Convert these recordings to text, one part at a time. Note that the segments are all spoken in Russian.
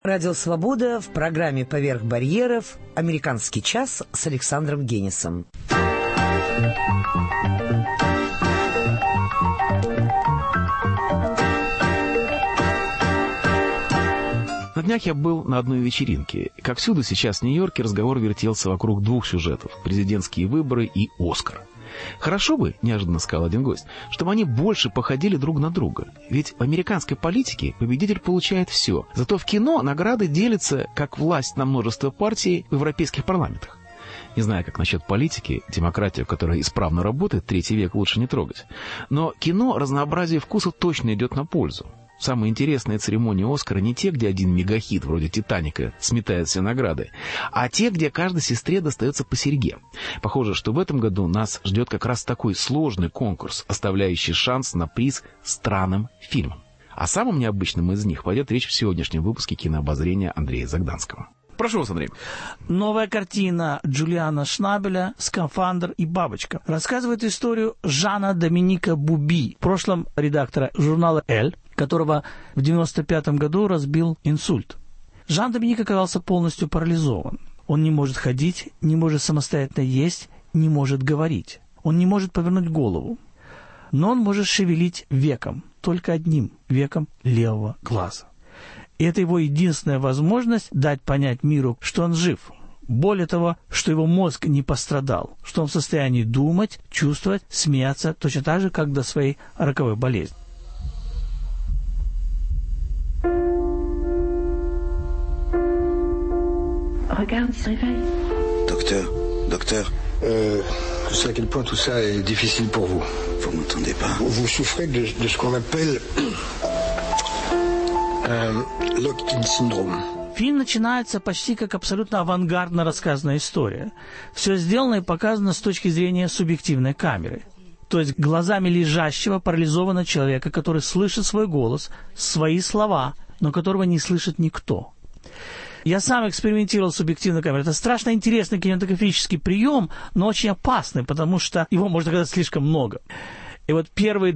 Радио «Свобода» в программе «Поверх барьеров» «Американский час» с Александром Генисом. На днях я был на одной вечеринке. Как всюду сейчас в Нью-Йорке разговор вертелся вокруг двух сюжетов – президентские выборы и «Оскар». Хорошо бы, неожиданно сказал один гость, чтобы они больше походили друг на друга. Ведь в американской политике победитель получает все. Зато в кино награды делятся, как власть на множество партий в европейских парламентах. Не знаю, как насчет политики, демократию, которая исправно работает, 3 век лучше не трогать. Но кино разнообразие вкусов точно идет на пользу. Самые интересные церемонии «Оскара» не те, где один мегахит вроде «Титаника» сметает все награды, а те, где каждой сестре достается по серьге. Похоже, что в этом году нас ждет как раз такой сложный конкурс, оставляющий шанс на приз странным фильмам. О самом необычном из них пойдет речь в сегодняшнем выпуске кинообозрения Андрея Загданского. Прошу вас, Андрей. Новая картина Джулиана Шнабеля «Скафандр и бабочка» рассказывает историю Жана-Доминика Буби, в прошлом редактора журнала «Эль», которого в 1995 году разбил инсульт. Жан-Доминик оказался полностью парализован. Он не может ходить, не может самостоятельно есть, не может говорить. Он не может повернуть голову. Но он может шевелить веком, только одним веком левого глаза. И это его единственная возможность дать понять миру, что он жив. Более того, что его мозг не пострадал, что он в состоянии думать, чувствовать, смеяться, точно так же, как до своей роковой болезни. Regarde, il se réveille. Docteur. Je sais à quel point tout ça est difficile pour vous. Vous m'entendez pas? Vous souffrez de ce qu'on appelle locked-in syndrome. Фильм начинается почти как абсолютно авангардно рассказанная история. Все сделано и показано с точки зрения субъективной камеры. То есть глазами лежащего парализованного человека, который слышит свой голос, свои слова, но которого не слышит никто. Я сам экспериментировал с субъективной камерой. Это страшно интересный кинематографический прием, но очень опасный, потому что его можно оказать слишком много. И вот первые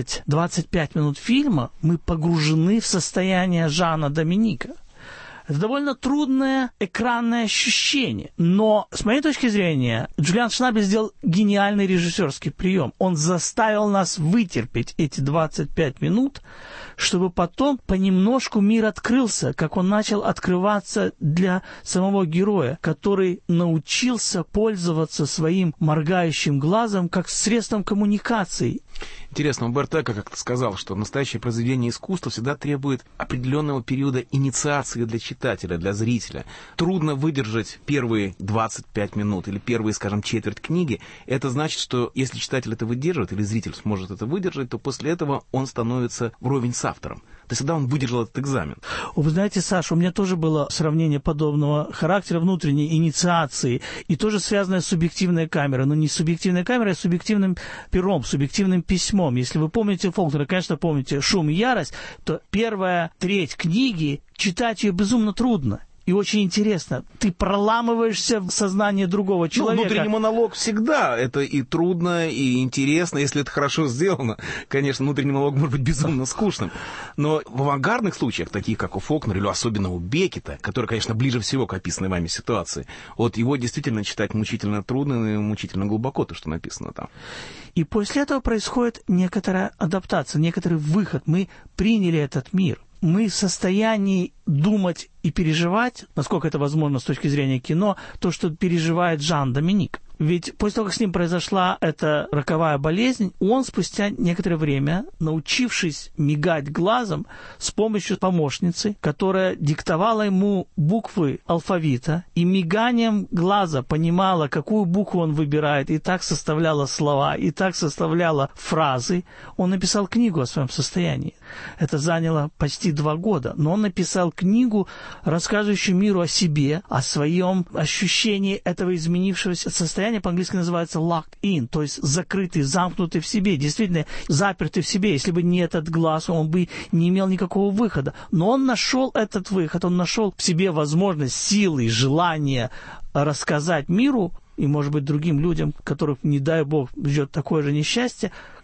20-25 минут фильма мы погружены в состояние Жана-Доминика. Это довольно трудное экранное ощущение. Но, с моей точки зрения, Джулиан Шнабель сделал гениальный режиссерский прием. Он заставил нас вытерпеть эти 25 минут, чтобы потом понемножку мир открылся, как он начал открываться для самого героя, который научился пользоваться своим моргающим глазом как средством коммуникации. Интересно, Умберто Эко как-то сказал, что настоящее произведение искусства всегда требует определенного периода инициации для читателя, для зрителя. Трудно выдержать первые 25 минут или первые, скажем, четверть книги. Это значит, что если читатель это выдерживает или зритель сможет это выдержать, то после этого он становится вровень с автором. То есть тогда он выдержал этот экзамен. Вы знаете, Саша, у меня тоже было сравнение подобного характера, внутренней инициации, и тоже связанное с субъективной камерой. Но не с субъективной камерой, а с субъективным пером, субъективным письмом. Если вы помните Фолкнера, конечно, помните «Шум и ярость», то первая треть книги, читать ее безумно трудно. И очень интересно, ты проламываешься в сознание другого человека. Внутренний монолог всегда, это и трудно, и интересно, если это хорошо сделано. Конечно, внутренний монолог может быть безумно скучным. Но в авангардных случаях, таких как у Фолкнера, или особенно у Беккета, который, конечно, ближе всего к описанной вами ситуации, вот его действительно читать мучительно трудно и мучительно глубоко, то, что написано там. И после этого происходит некоторая адаптация, некоторый выход. Мы приняли этот мир. Мы в состоянии думать и переживать, насколько это возможно с точки зрения кино, то, что переживает Жан-Доминик. Ведь после того, как с ним произошла эта роковая болезнь, он спустя некоторое время, научившись мигать глазом с помощью помощницы, которая диктовала ему буквы алфавита, и миганием глаза понимала, какую букву он выбирает, и так составляла слова, и так составляла фразы, он написал книгу о своем состоянии. Это заняло почти 2 года, но он написал книгу, рассказывающую миру о себе, о своем ощущении этого изменившегося состояния. По-английски называется locked in, то есть закрытый, замкнутый в себе, действительно запертый в себе. Если бы не этот глаз, он бы не имел никакого выхода. Но он нашел этот выход, он нашел в себе возможность, силы, желание рассказать миру и, может быть, другим людям, которых, не дай Бог, ждет такое же несчастье,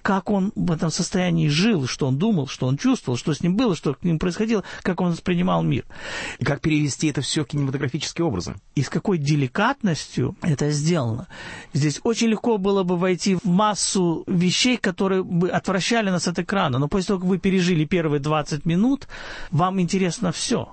как он в этом состоянии жил, что он думал, что он чувствовал, что с ним было, что с ним происходило, как он воспринимал мир. И как перевести это все в кинематографические образы? И с какой деликатностью это сделано. Здесь очень легко было бы войти в массу вещей, которые бы отвращали нас от экрана. Но после того, как вы пережили первые 20 минут, вам интересно все.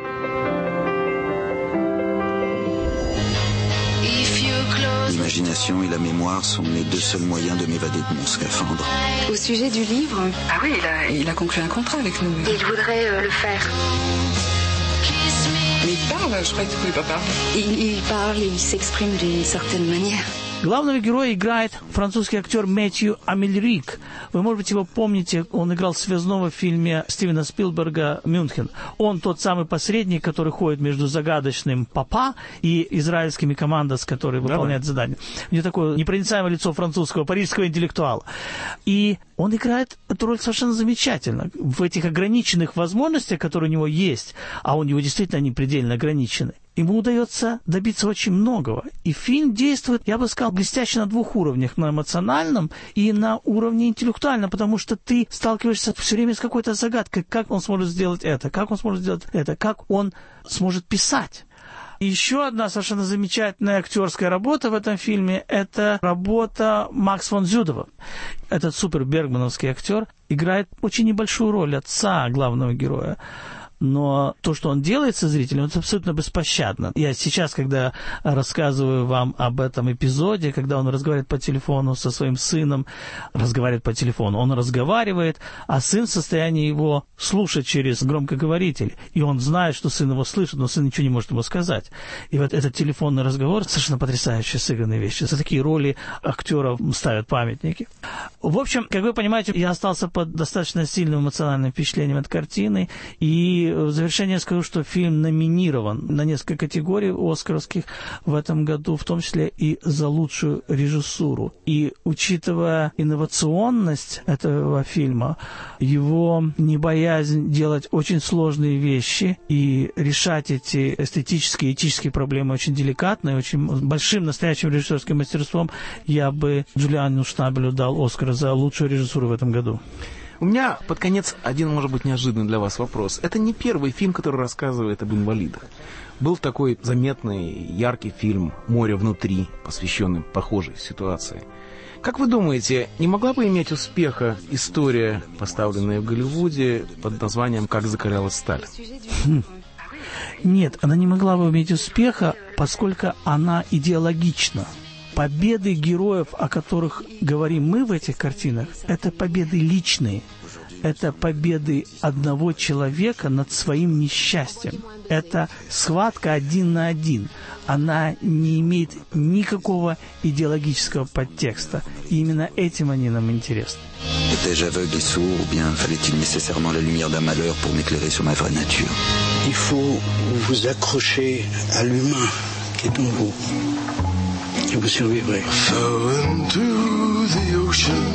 L'imagination et la mémoire sont les deux seuls moyens de m'évader de mon scaphandre. Au sujet du livre... Ah oui, il a conclu un contrat avec nous. Il voudrait le faire. Mais il parle, je croyais que tu pouvais pas parler. Il parle et il s'exprime d'une certaine manière. Главного героя играет французский актер Мэтью Амельрик. Вы, может быть, его помните, он играл связного в фильме Стивена Спилберга «Мюнхен». Он тот самый посредник, который ходит между загадочным папа и израильскими командос, которые выполняют задания. У него такое непроницаемое лицо французского, парижского интеллектуала. И он играет эту роль совершенно замечательно. В этих ограниченных возможностях, которые у него есть, а у него действительно они предельно ограничены, ему удается добиться очень многого. И фильм действует, я бы сказал, блестяще на двух уровнях. На эмоциональном и на уровне интеллектуальном, потому что ты сталкиваешься все время с какой-то загадкой. Как он сможет сделать это? Как он сможет сделать это? Как он сможет писать? И еще одна совершенно замечательная актерская работа в этом фильме – это работа Макс фон Зюдова. Этот супер-бергмановский актер играет очень небольшую роль отца главного героя. Но то, что он делает со зрителем, это абсолютно беспощадно. Я сейчас, когда рассказываю вам об этом эпизоде, когда он разговаривает по телефону со своим сыном, он разговаривает, а сын в состоянии его слушать через громкоговоритель. И он знает, что сын его слышит, но сын ничего не может ему сказать. И вот этот телефонный разговор совершенно потрясающе сыгранные вещи. За такие роли актеров ставят памятники. В общем, как вы понимаете, я остался под достаточно сильным эмоциональным впечатлением от картины. И в завершение скажу, что фильм номинирован на несколько категорий оскаровских в этом году, в том числе и за лучшую режиссуру. И учитывая инновационность этого фильма, его небоязнь делать очень сложные вещи и решать эти эстетические и этические проблемы очень деликатно и очень большим настоящим режиссерским мастерством, я бы Джулиану Шнабелю дал Оскар за лучшую режиссуру в этом году. У меня под конец один, может быть, неожиданный для вас вопрос. Это не первый фильм, который рассказывает об инвалидах. Был такой заметный, яркий фильм «Море внутри», посвященный похожей ситуации. Как вы думаете, не могла бы иметь успеха история, поставленная в Голливуде под названием «Как закалялась сталь»? Нет, она не могла бы иметь успеха, поскольку она идеологична. Победы героев, о которых говорим мы в этих картинах, это победы личные. Это победы одного человека над своим несчастьем. Это схватка 1 на 1. Она не имеет никакого идеологического подтекста. И именно этим они нам интересны. Étais-je aveugle et sourd, ou bien fallait-il nécessairement la lumière d'un malheur pour m'éclairer sur ma vraie nature? Il faut vous accrocher à l'humain qui est en vous. Et vous survivrez. Fell into the ocean.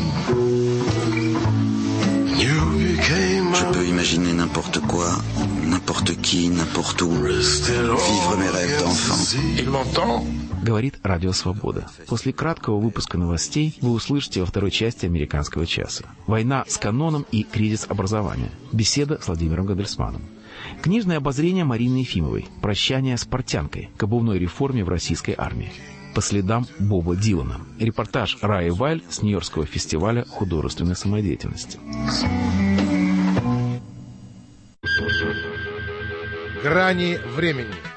Je peux imaginer n'importe quoi, n'importe qui, n'importe où. Vivre mes rêves d'enfant. Il m'entend? Говорит Радио Свобода. После краткого выпуска новостей вы услышите во второй части «Американского часа». Война с каноном и кризис образования. Беседа с Владимиром Гандельсманом. Книжное обозрение Марины Ефимовой. Прощание с портянкой к обувной реформе в российской армии. По следам Боба Дилана. Репортаж Раи Вайль с Нью-Йоркского фестиваля художественной самодеятельности. Грани времени.